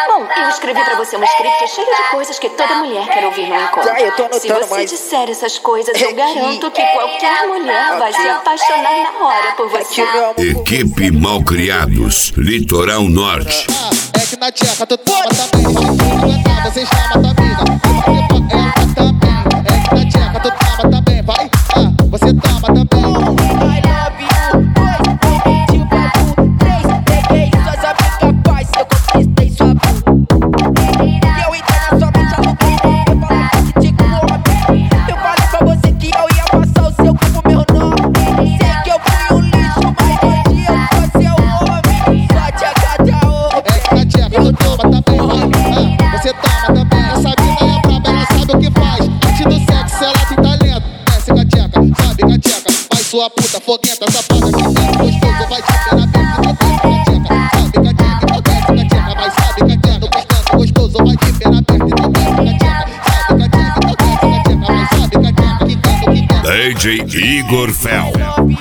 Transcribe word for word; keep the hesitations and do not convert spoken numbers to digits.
Bom, eu escrevi pra você um script cheio de coisas que toda mulher quer ouvir no encontro. Tá, eu tô anotando, Se você mas... disser essas coisas, eu É garanto que- que qualquer mulher vai Aqui. se apaixonar na hora por você. Aqui, meu amor, Equipe Malcriados, Litoral Norte. Ah, é que na tcheca tu toma também. Vai cantar, você chama tua amiga. Ela também. É que na tcheca tu toma também. Vai, ah, você toma também. I love you, dois, pedi pra tu, três, peguei suas amigas, paz, eu conquistei sua bunda. E eu internacionalmente aluguei, eu falei que te come. Eu falei pra você que eu ia passar o seu corpo, meu nome. Sei que eu fui um lixo, mas hoje eu sou seu homem. Só tcheca de aô. É que na tcheca tu toma também. Vai, ah, você toma também. Essa mina é braba, ela sabe o que faz. Antes do sexo ela tem talento. Desce com a tcheca, sabe com a tcheca. Vai sua puta foguenta, safada que tem gostoso. Vai te ver na mente, não desce com a tcheca. Sabe com a tcheca, não desce com a tcheca. Vai, sabe com a tcheca, gostando gostoso. Vai te ver na mente, não desce com a tcheca. Sabe com a tcheca, não desce com a tcheca. Vai, sabe com a tcheca, quicando, quicando. D J Igor Fel.